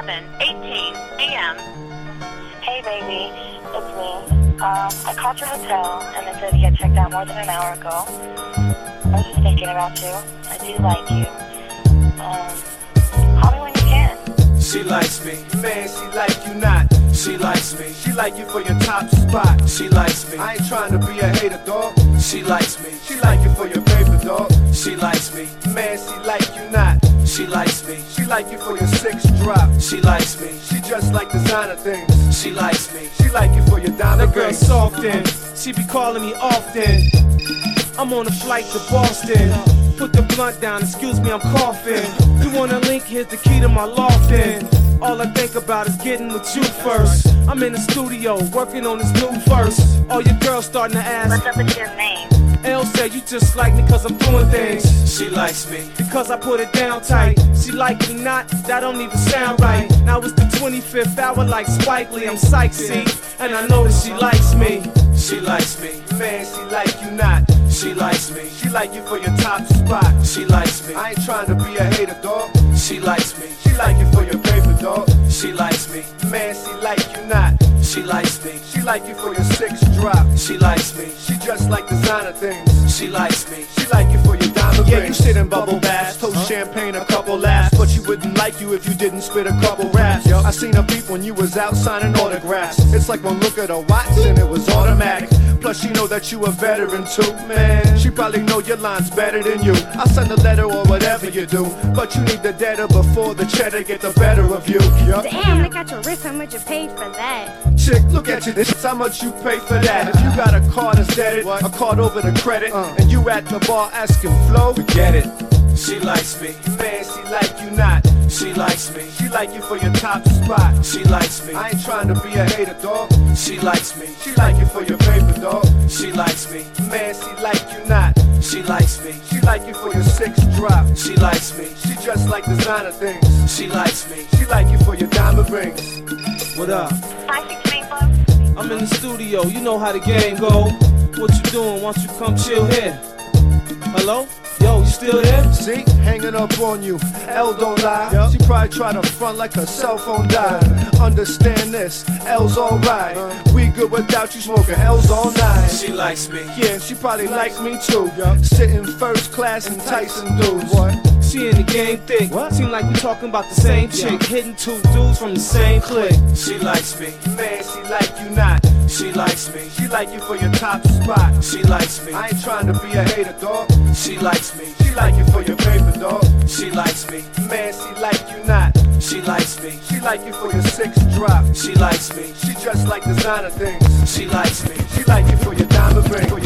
11:18 a.m. Hey baby, it's me. I called your hotel and they said you had checked out more than an hour ago. I was just thinking about you. I do like you. Call me when you can. She likes me, man, she like you not. She likes me, she like you for your top spot. She likes me, I ain't trying to be a hater, dog. She likes me, she like you for your paper, dog. She likes me, man, she like you not. She likes me, she like you for your six drop. She likes me, she just like designer things. She likes me, she like you for your diamond That girl rings. soft and she be calling me often. I'm on a flight to Boston. Put the blunt down, excuse me, I'm coughing. You wanna link, here's the key to my lofting. All I think about is getting with you first. I'm in the studio, working on this new verse. All your girls starting to ask, What's up with your name? L said you just like me cause I'm doing things. She likes me, Because I put it down tight. She like me not, that don't even sound right. Now it's the 25th hour like Spike Lee. I'm psyched, see, and I know that she likes me. she likes me, man, she like you not. She likes me, she like you for your top spot. She likes me, I ain't trying to be a hater, dog. She likes me, she like you for your paper, dog. She likes me, man, she like you not. She likes me, she like you for your six drop. She likes me, she just like designer things. She likes me, she like you for your diamond Yeah, rings. you sit in bubble baths, toast champagne, a couple laughs, but she wouldn't like you if you didn't spit a couple raps. I seen her peep when you was out signing autographs. It's like one look at her watch and it was automatic. Plus she know that you a veteran too, man. She probably know your lines better than you. I'll send a letter or whatever you do, but you need the data before the cheddar get the better of you. Yup. Damn, look at your wrist, how much you paid for that? Chick, look at you, this is how much you pay for that. If you got a card that's debted, a card over the credit, and you at the bar asking Flo, Get it. She likes me, man, she like you not. She likes me, she like you for your top spot. She likes me, I ain't trying to be a hater, dog. She likes me, she like you for your paper, dog. She likes me, man, she like you not. She likes me, she like you for your six drop. She likes me, she just like designer things. She likes me, she like you for your diamond rings. What up? 568 Club. I'm in the studio, you know how the game go. What you doing? Why don't you come chill here? Hello? Yo, you still there? See, hanging up on you, L don't lie. She probably try to front like her cell phone died. Understand this, L's alright. We good without you smoking L's all night. She likes me, Yeah, she probably like me too. Sitting first class in Tyson dudes. She in the game thick. Seem like we talking about the same chick. Hitting two dudes from the same clique. she likes me, man, she like you not. She likes me, she like you for your top spot. She likes me, I ain't trying to be a hater, dog. She likes me, she like you for your paper, dog. She likes me, man, she like you not. She likes me, she like you for your six drop. She likes me, she just like designer things. She likes me, she like you for your diamond ring.